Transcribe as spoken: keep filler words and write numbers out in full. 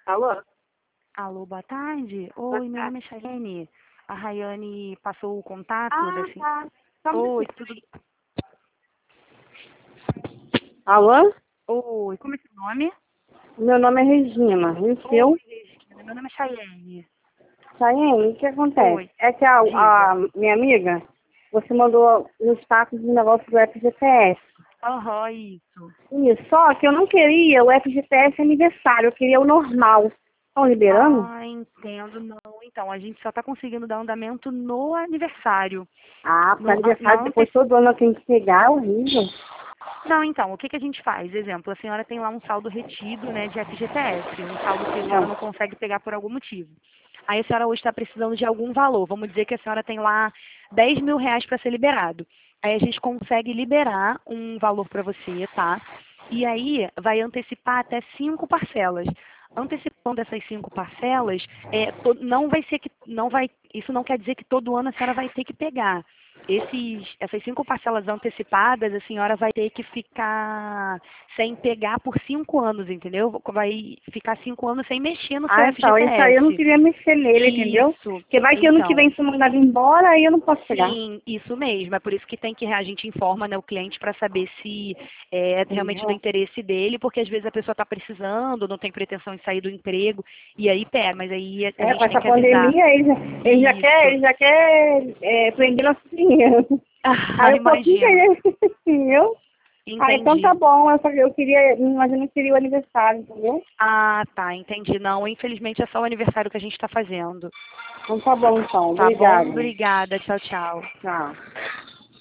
Alô? Alô, boa tarde. Boa Oi, meu tarde. nome é Chayane. A Rayane passou o contato Ah, desse... tá. Só um Oi, minutinho. tudo... Alô? Oi, como é seu nome? Meu nome é Regina. E o seu? Oi, Regina. Meu nome é Chayane. Chayenne, o que acontece? Oi, É que a, diga. a minha amiga, você mandou no status do negócio do F G T S. Aham, isso. Isso, só que eu não queria o F G T S aniversário, eu queria o normal. Estão liberando? Ah, entendo. Não, então, a gente só tá conseguindo dar andamento no aniversário. Ah, para No, an- aniversário na depois ante... todo ano eu tenho que pegar, é horrível. Não, então, o que, que a gente faz? Exemplo, a senhora tem lá um saldo retido, né, de F G T S, um saldo que a senhora não Não. consegue pegar por algum motivo. Aí a senhora hoje está precisando de algum valor. Vamos dizer que a senhora tem lá dez mil reais para ser liberado. Aí a gente consegue liberar um valor para você, tá? E aí vai antecipar até cinco parcelas. Antecipando essas cinco parcelas, é, to- não vai ser que, não vai, isso não quer dizer que todo ano a senhora vai ter que pegar. Esses, essas cinco parcelas antecipadas, a senhora vai ter que ficar sem pegar por cinco anos, entendeu? Vai ficar cinco anos sem mexer no seu Ah, então, isso aí eu não F G T S. queria mexer nele, entendeu? Isso. Porque vai que ano que Então, vem sou mandado embora, aí eu não posso pegar. sim, isso mesmo. É por isso que tem que a gente informa, né, o cliente para saber se é realmente do Entendeu? interesse dele, porque às vezes a pessoa está precisando, não tem pretensão de sair do emprego e aí pega, mas aí a, a É, com gente tem essa que avisar. pandemia, ele já, ele já quer, Isso. ele já quer é, prender nosso dinheiro. Ah, Aí eu posso imagino. entender, entendeu? Ah, então tá Entendi. bom, eu, só, eu queria, mas eu não queria o aniversário, entendeu? Ah, tá, entendi. Não, infelizmente é só o aniversário que a gente está fazendo. Então tá bom, então. Tá bom? Obrigada. Obrigada. Tchau, tchau. Tchau.